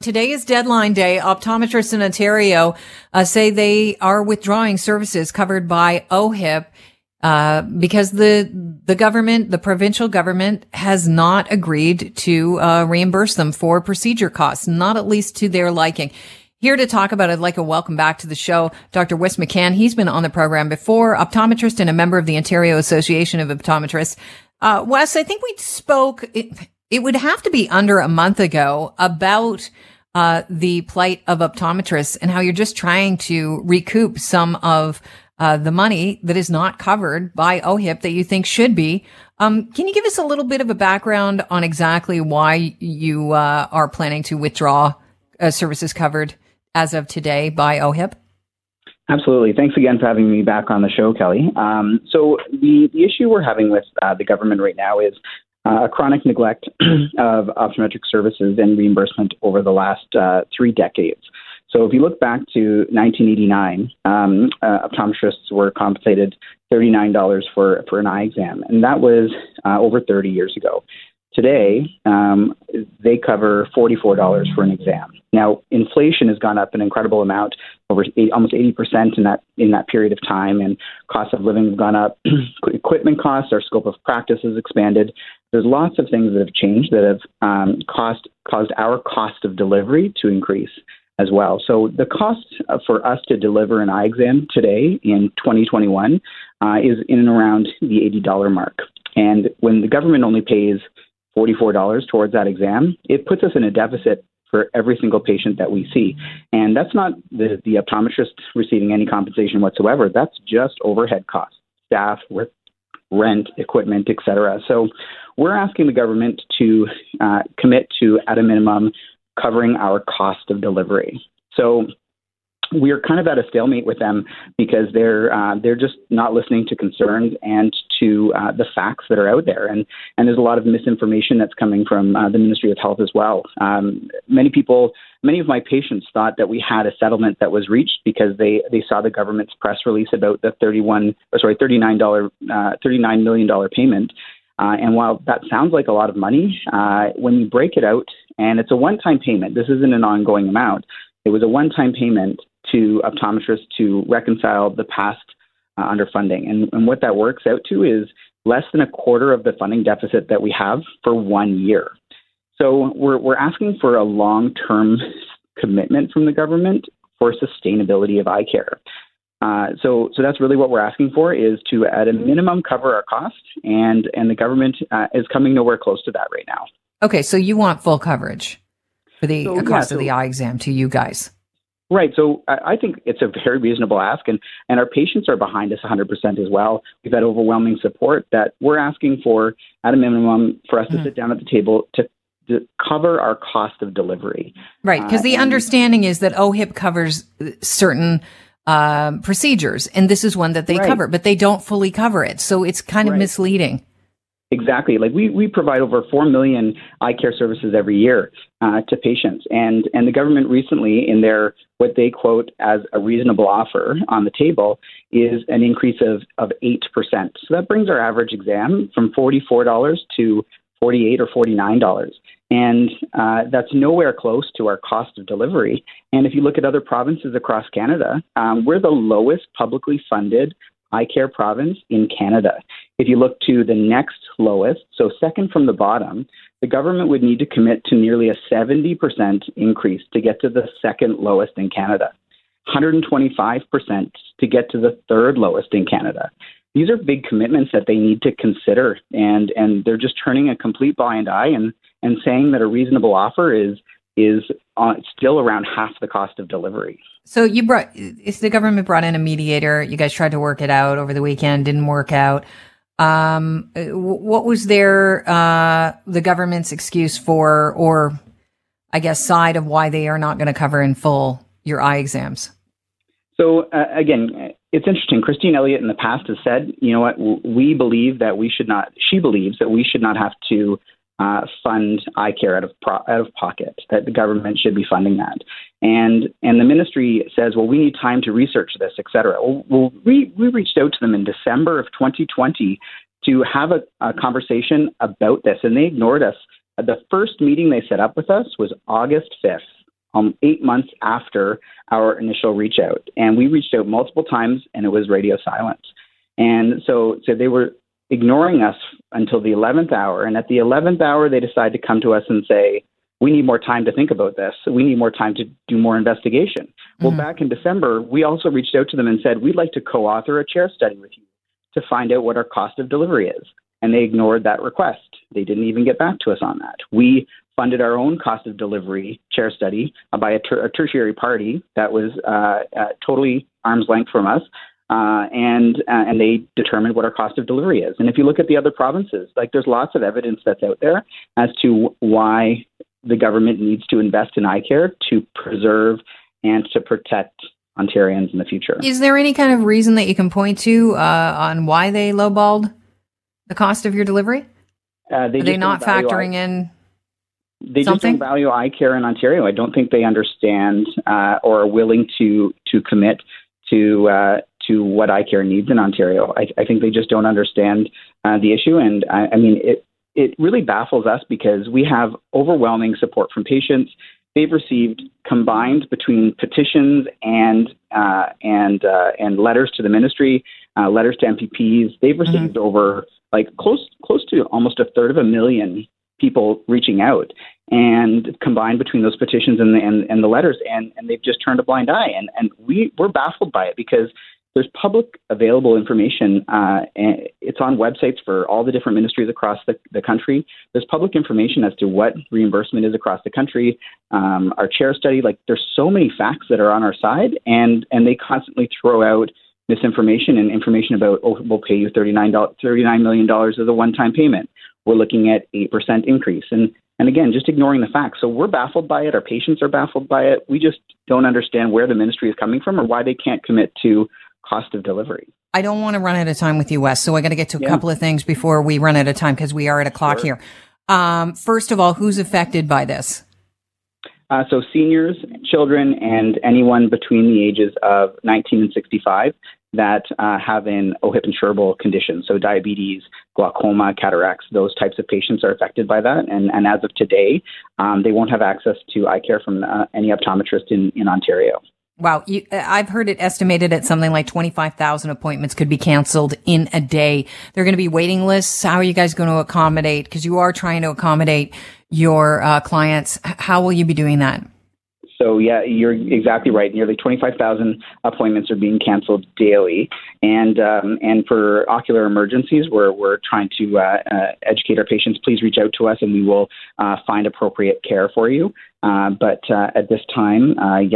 today is deadline day. Optometrists in Ontario say they are withdrawing services covered by OHIP because the government, the provincial government, has not agreed to reimburse them for procedure costs, not at least to their liking. Here to talk about it, I'd like to welcome back to the show Dr. Wes McCann. He's been on the program before, optometrist and a member of the Ontario Association of Optometrists. Wes, I think we spoke, it would have to be under a month ago, about the plight of optometrists and how you're just trying to recoup some of the money that is not covered by OHIP that you think should be. Can you give us a little bit of a background on exactly why you are planning to withdraw services covered as of today by OHIP? Absolutely. Thanks again for having me back on the show, Kelly. So the issue we're having with the government right now is a chronic neglect of optometric services and reimbursement over the last 3 decades. So if you look back to 1989, optometrists were compensated $39 for an eye exam, and that was over 30 years ago. Today, they cover $44 for an exam. Now, inflation has gone up an incredible amount, almost 80% in that period of time, and cost of living has gone up. Equipment costs, our scope of practice has expanded. There's lots of things that have changed that have caused our cost of delivery to increase as well. So the cost for us to deliver an eye exam today in 2021 is in and around the $80 mark. And when the government only pays $44 towards that exam, it puts us in a deficit for every single patient that we see. And that's not the optometrist receiving any compensation whatsoever. That's just overhead costs, staff, rent, equipment, et cetera. So we're asking the government to commit to, at a minimum, covering our cost of delivery. So we're kind of at a stalemate with them because they're just not listening to concerns and to the facts that are out there. And there's a lot of misinformation that's coming from the Ministry of Health as well. Many of my patients thought that we had a settlement that was reached because they saw the government's press release about the $39 million payment. And while that sounds like a lot of money, when you break it out, and it's a one-time payment, this isn't an ongoing amount. It was a one-time payment to optometrists to reconcile the past underfunding. And what that works out to is less than a quarter of the funding deficit that we have for 1 year. So we're asking for a long-term commitment from the government for sustainability of eye care. So that's really what we're asking for, is to, at a minimum, cover our costs, and the government is coming nowhere close to that right now. Okay, so you want full coverage for the cost of the eye exam to you guys. Right. So I think it's a very reasonable ask, and our patients are behind us 100% as well. We've had overwhelming support that we're asking for, at a minimum, for us to sit down at the table to cover our cost of delivery. Right, because the understanding is that OHIP covers certain procedures, and this is one that they cover, but they don't fully cover it. So it's kind of misleading. Exactly. Like we provide over 4 million eye care services every year to patients. And the government recently, in their what they quote as a reasonable offer on the table, is an increase of 8%. So that brings our average exam from $44 to $48 or $49. And that's nowhere close to our cost of delivery. And if you look at other provinces across Canada, we're the lowest publicly funded eye care province in Canada. If you look to the next lowest, so second from the bottom, the government would need to commit to nearly a 70% increase to get to the second lowest in Canada, 125% to get to the third lowest in Canada. These are big commitments that they need to consider, and they're just turning a complete blind eye and saying that a reasonable offer is still around half the cost of delivery. So the government brought in a mediator. You guys tried to work it out over the weekend, didn't work out. What was the government's excuse for, or I guess side of why they are not going to cover in full your eye exams? So again, it's interesting. Christine Elliott in the past has said, you know what, she believes that we should not have to fund eye care out of pocket, that the government should be funding that. And the ministry says, well, we need time to research this, et cetera. Well, we reached out to them in December of 2020 to have a conversation about this, and they ignored us. The first meeting they set up with us was August 5th. 8 months after our initial reach out. And we reached out multiple times, and it was radio silence. And so they were ignoring us until the 11th hour. And at the 11th hour, they decided to come to us and say, we need more time to think about this. We need more time to do more investigation. Well, back in December, we also reached out to them and said, we'd like to co-author a chair study with you to find out what our cost of delivery is. And they ignored that request. They didn't even get back to us on that. We funded our own cost of delivery chair study by a tertiary party that was totally arm's length from us. And they determined what our cost of delivery is. And if you look at the other provinces, like there's lots of evidence that's out there as to why the government needs to invest in eye care to preserve and to protect Ontarians in the future. Is there any kind of reason that you can point to on why they lowballed the cost of your delivery? Are they not factoring in They something? Just don't value eye care in Ontario. I don't think they understand or are willing to commit to what eye care needs in Ontario. I think they just don't understand the issue. And I mean, it really baffles us because we have overwhelming support from patients. They've received, combined between petitions and letters to the ministry, letters to MPPs, they've received over close to almost 1/3 people reaching out, and combined between those petitions and the letters, and they've just turned a blind eye. And we're baffled by it because there's public available information. And it's on websites for all the different ministries across the country. There's public information as to what reimbursement is across the country. Our chair study, there's so many facts that are on our side, and they constantly throw out misinformation and information about, we'll pay you $39 million as a one-time payment. We're looking at 8% increase. And again, just ignoring the facts. So we're baffled by it. Our patients are baffled by it. We just don't understand where the ministry is coming from or why they can't commit to cost of delivery. I don't want to run out of time with you, Wes, so I got to get to a couple of things before we run out of time because we are at a clock here. First of all, who's affected by this? So seniors, children, and anyone between the ages of 19 and 65 that have an OHIP insurable condition. So diabetes, glaucoma, cataracts, those types of patients are affected by that. And as of today, they won't have access to eye care from any optometrist in Ontario. Wow. I've heard it estimated at something like 25,000 appointments could be canceled in a day. There are going to be waiting lists. How are you guys going to accommodate? Because you are trying to accommodate your clients. How will you be doing that? So, yeah, you're exactly right. Nearly 25,000 appointments are being canceled daily. And for ocular emergencies, we're trying to educate our patients. Please reach out to us and we will find appropriate care for you. But at this time,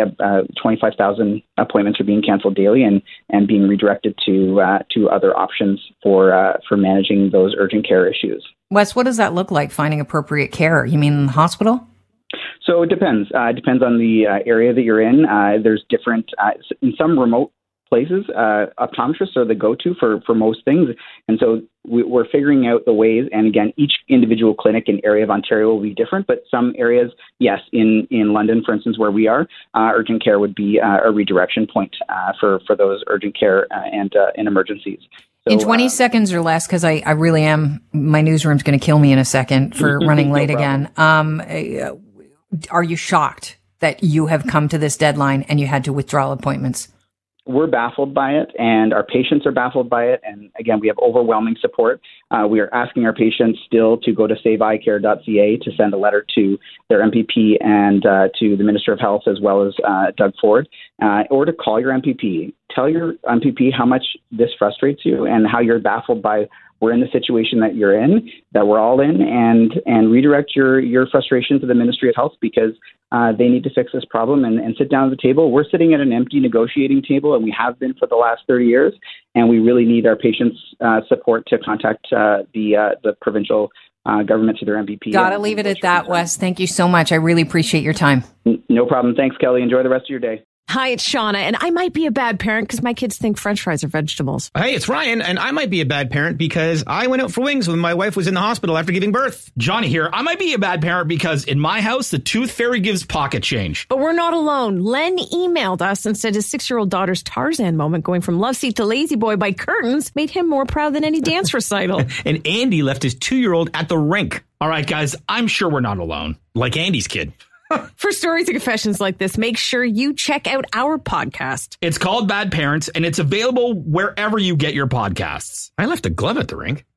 25,000 appointments are being canceled daily and being redirected to other options for managing those urgent care issues. Wes, what does that look like, finding appropriate care? You mean in the hospital? So it depends. It depends on the area that you're in. There's different, in some remote places, optometrists are the go-to for most things. And so we're figuring out the ways. And again, each individual clinic and area of Ontario will be different. But some areas, yes, in London, for instance, where we are, urgent care would be a redirection point for those urgent care and emergencies. So, in 20 seconds or less, because I really am, my newsroom's going to kill me in a second for running late again. Are you shocked that you have come to this deadline and you had to withdraw appointments? We're baffled by it, and our patients are baffled by it. And again, we have overwhelming support. We are asking our patients still to go to saveeyecare.ca to send a letter to their MPP and to the Minister of Health, as well as Doug Ford, or to call your MPP. Tell your MPP how much this frustrates you and how you're baffled by we're in the situation that you're in, that we're all in, and redirect your frustration to the Ministry of Health because they need to fix this problem and sit down at the table. We're sitting at an empty negotiating table, and we have been for the last 30 years, and we really need our patients' support to contact the provincial government to their MPP. Got to leave it at that, Wes. Thank you so much. I really appreciate your time. No problem. Thanks, Kelly. Enjoy the rest of your day. Hi, it's Shauna, and I might be a bad parent because my kids think French fries are vegetables. Hey, it's Ryan, and I might be a bad parent because I went out for wings when my wife was in the hospital after giving birth. Johnny here. I might be a bad parent because in my house, the tooth fairy gives pocket change. But we're not alone. Len emailed us and said his 6-year-old daughter's Tarzan moment going from love seat to lazy boy by curtains made him more proud than any dance recital. And Andy left his 2-year-old at the rink. All right, guys, I'm sure we're not alone. Like Andy's kid. For stories and confessions like this, make sure you check out our podcast. It's called Bad Parents, and it's available wherever you get your podcasts. I left a glove at the rink.